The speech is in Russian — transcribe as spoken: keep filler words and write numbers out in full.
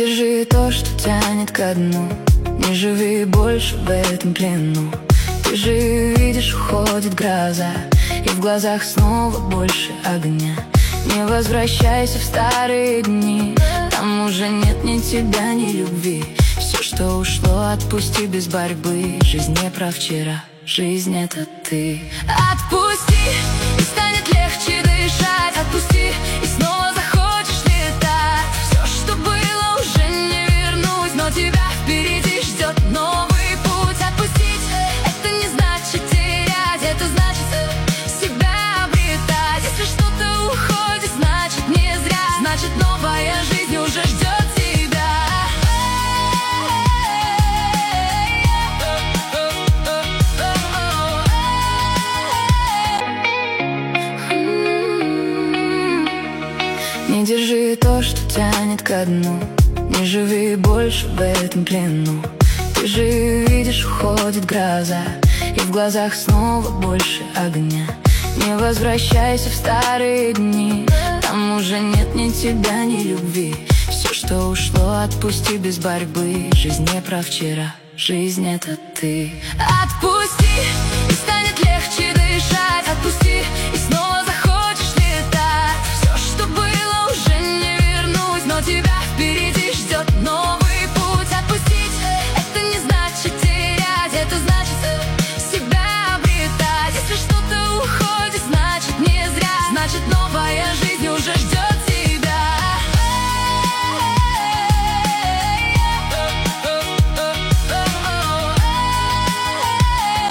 держи то, что тянет ко дну. Не живи больше в этом плену. Ты же видишь, уходит гроза, и в глазах снова больше огня. Не возвращайся в старые дни, там уже нет ни тебя, ни любви. Все, что ушло, отпусти без борьбы. Жизнь не про вчера, жизнь — это ты. Отпусти, и станет легче дышать. Отпусти, и снова захочешь летать. Все, что было, уже не вернуть, но тебя впереди ждет новый путь. Отпустить — это не значит терять, это значит себя обретать. Если что-то уходит, значит не зря, значит новая жизнь уже ждет тебя. Не держи то, что тянет ко дну. Не живи больше в этом плену. Ты же видишь, уходит гроза, и в глазах снова больше огня. Не возвращайся в старые дни, там уже нет ни тебя, ни любви. Все, что ушло, отпусти без борьбы. Жизнь не про вчера, жизнь — это ты. Отпусти,